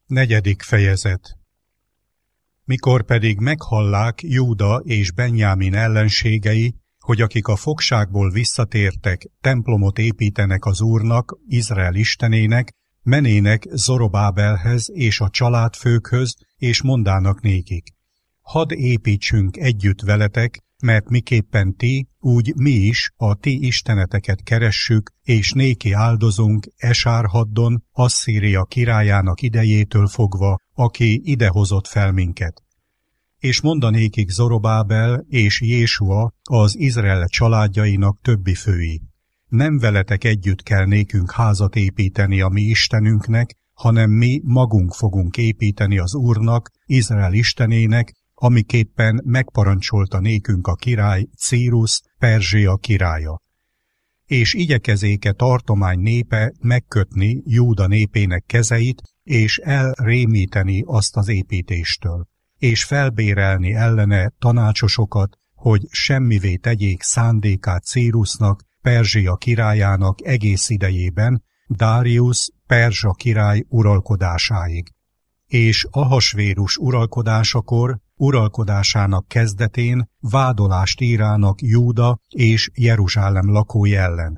4. fejezet. Mikor pedig meghallák Júda és Benjámin ellenségei, hogy akik a fogságból visszatértek, templomot építenek az Úrnak, Izrael istenének, menének Zorobábelhez és a családfőkhöz, és mondának nékik: hadd építsünk együtt veletek, mert miképpen ti, úgy mi is a ti isteneteket keressük, és néki áldozunk Esárhaddon, Asszíria királyának idejétől fogva, aki idehozott fel minket. És mondanékik Zorobábel és Jésua, az Izrael családjainak többi fői: nem veletek együtt kell nékünk házat építeni a mi Istenünknek, hanem mi magunk fogunk építeni az Úrnak, Izrael istenének, amiképpen megparancsolta nékünk a király Círus, Perzsia királya. És igyekezéke tartomány népe megkötni Júda népének kezeit, és elrémíteni azt az építéstől, és felbérelni ellene tanácsosokat, hogy semmivé tegyék szándékát Círusnak, Perzsia királyának egész idejében, Dáriusz, Perzsa király uralkodásáig. És Ahasvérus uralkodásakor, uralkodásának kezdetén vádolást írának Júda és Jeruzsálem lakói ellen.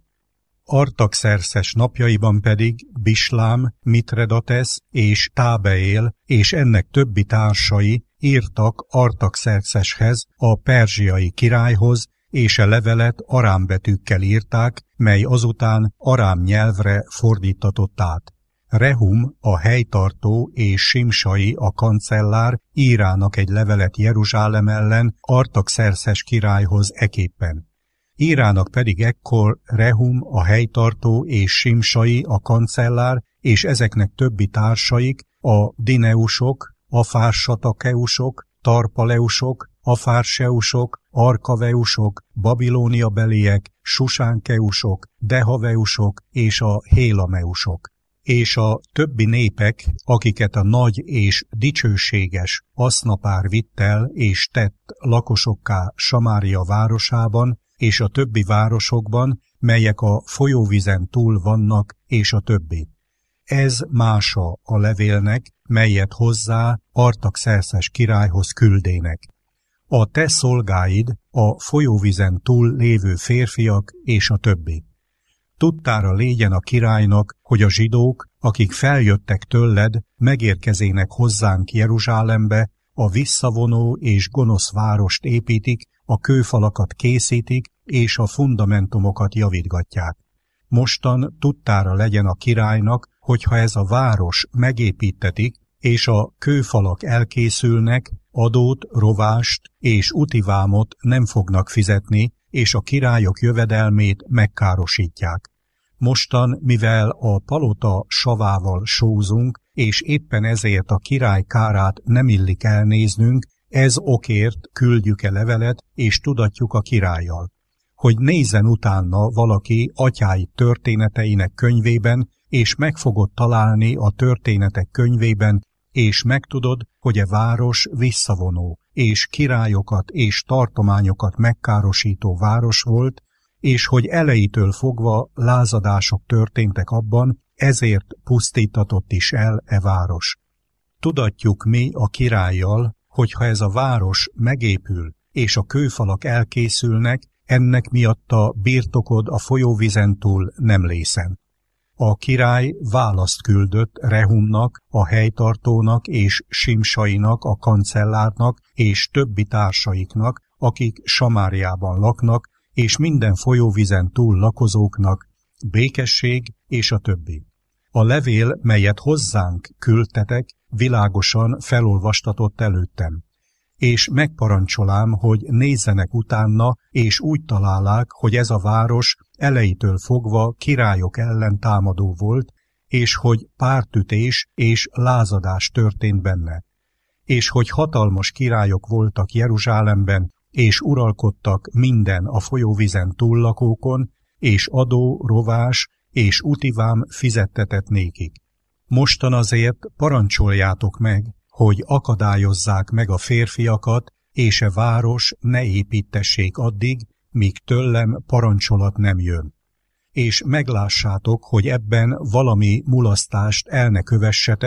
Artaxerxes napjaiban pedig Bislám, Mitredatesz és Tábeél és ennek többi társai írtak Artaxerxeshez, a perzsiai királyhoz, és a levelet arám betűkkel írták, mely azután arám nyelvre fordítatott át. Rehum, a helytartó, és Simsai, a kancellár írának egy levelet Jeruzsálem ellen Artaxerxes királyhoz eképpen. Írának pedig ekkor Rehum, a helytartó, és Simsai, a kancellár, és ezeknek többi társaik, a dineusok, afársatakeusok, tarpaleusok, afárseusok, arkaveusok, babilóniabeliek, susánkeusok, dehaveusok és a hélameusok. És a többi népek, akiket a nagy és dicsőséges Asznapár vitt el és tett lakosokká Samária városában, és a többi városokban, melyek a folyóvizen túl vannak, és a többi. Ez mása a levélnek, melyet hozzá Artaxerxes királyhoz küldének. A te szolgáid, a folyóvizen túl lévő férfiak, és a többi. Tudtára légyen a királynak, hogy a zsidók, akik feljöttek tőled, megérkezének hozzánk Jeruzsálembe, a visszavonó és gonosz várost építik, a kőfalakat készítik, és a fundamentumokat javítgatják. Mostan tudtára legyen a királynak, hogyha ez a város megépítetik, és a kőfalak elkészülnek, adót, rovást és utivámot nem fognak fizetni, és a királyok jövedelmét megkárosítják. Mostan, mivel a palota savával sózunk, és éppen ezért a király kárát nem illik elnéznünk, ez okért küldjük levelet, és tudatjuk a királlyal, hogy nézzen utána valaki atyái történeteinek könyvében, és meg fogod találni a történetek könyvében, és megtudod, hogy a város visszavonó, és királyokat és tartományokat megkárosító város volt, és hogy elejétől fogva lázadások történtek abban, ezért pusztítatott is el e város. Tudatjuk mi a királlyal, hogyha ez a város megépül, és a kőfalak elkészülnek, ennek miatt a birtokod a folyóvizen túl nem lészen. A király választ küldött Rehumnak, a helytartónak és Simsainak, a kancellárnak és többi társaiknak, akik Samáriában laknak, és minden folyóvizen túl lakozóknak, békesség és a többi. A levél, melyet hozzánk küldtetek, világosan felolvastatott előttem. És megparancsolám, hogy nézzenek utána, és úgy találják, hogy ez a város elejétől fogva királyok ellen támadó volt, és hogy pártütés és lázadás történt benne, és hogy hatalmas királyok voltak Jeruzsálemben, és uralkodtak minden a folyóvizen túllakókon, és adó, rovás és utivám fizettetett nékik. Mostan azért parancsoljátok meg, hogy akadályozzák meg a férfiakat, és a város ne építessék addig, míg tőlem parancsolat nem jön. És meglássátok, hogy ebben valami mulasztást el ne kövessetek,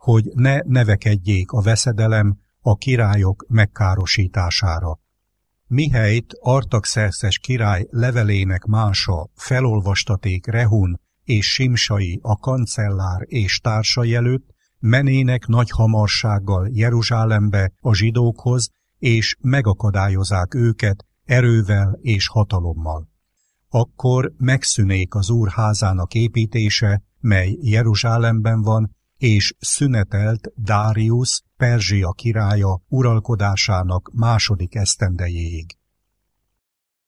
hogy ne nevekedjék a veszedelem a királyok megkárosítására. Mihelyt Artaxerxes király levelének mása felolvastaték Rehun és Simsai a kancellár és társai előtt, menének nagy hamarsággal Jeruzsálembe a zsidókhoz, és megakadályozák őket erővel és hatalommal. Akkor megszűnék az Úr házának építése, mely Jeruzsálemben van, és szünetelt Dáriusz, Perzsia királya uralkodásának második esztendejéig.